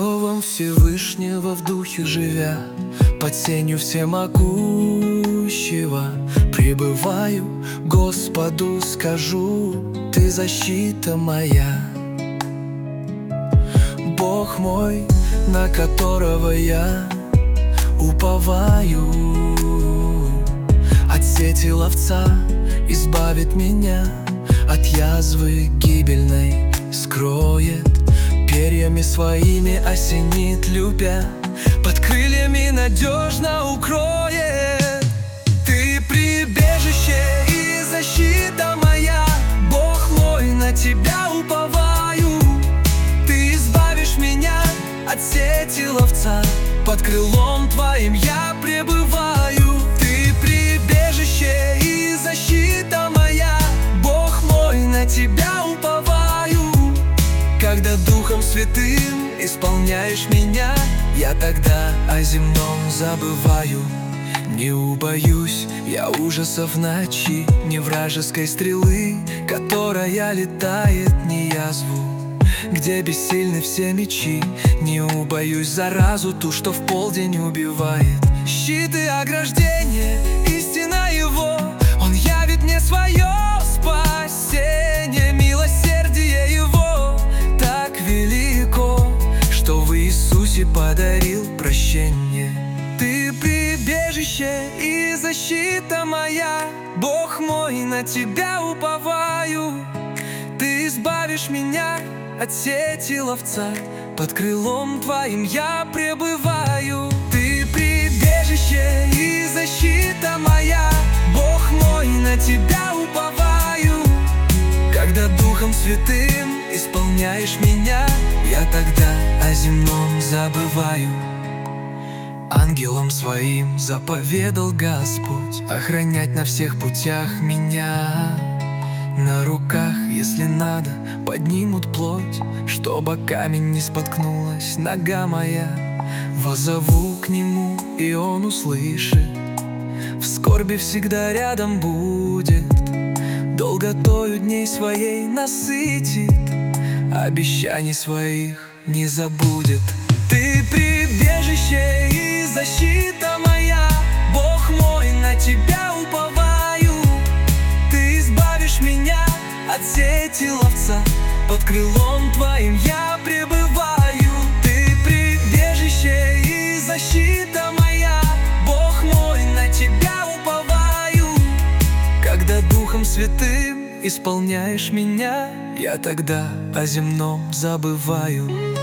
Словом Всевышнего в духе живя, под сенью всемогущего пребываю, Господу скажу: Ты защита моя. Бог мой, на которого я уповаю, от сети ловца избавит меня, от язвы гибельной скроет, перьями своими осенит любя, под крыльями надежно укроет. Ты прибежище и защита моя, Бог мой, на Тебя уповаю. Ты избавишь меня от сети ловца, под крылом Твоим я пребываю. Ты прибежище и защита моя, Бог мой, на Тебя уповаю. Когда Духом Святым исполняешь меня, я тогда о земном забываю. Не убоюсь я ужасов ночи, ни вражеской стрелы, которая летает, ни язву, где бессильны все мечи. Не убоюсь заразу ту, что в полдень убивает. Щит и ограждение, истина Его, Он явит мне свое спасение. Милосердие Его так велико, что в Иисусе подарил прощение. Ты прибежище и защита моя, Бог мой, на Тебя уповаю. Ты избавишь меня от сети ловца, под крылом Твоим я пребываю. Ты прибежище и защита моя, Бог мой, на Тебя уповаю. Когда Духом Святым исполняешь меня, я тогда о земном забываю. Ангелом своим заповедал Господь охранять на всех путях меня. На руках, если надо, поднимут плоть, чтобы камень не споткнулась нога моя. Воззову к Нему, и Он услышит, в скорби всегда рядом будет, долготою дней своей насытит, обещаний своих не забудет. Ты прибежище и защита моя, Бог мой, на Тебя уповаю. Ты избавишь меня от сети ловца, под крылом Твоим я пребываю. Ты прибежище и защита моя, Бог мой, на Тебя уповаю. Когда Духом Святым исполняешь меня, я тогда о земном забываю.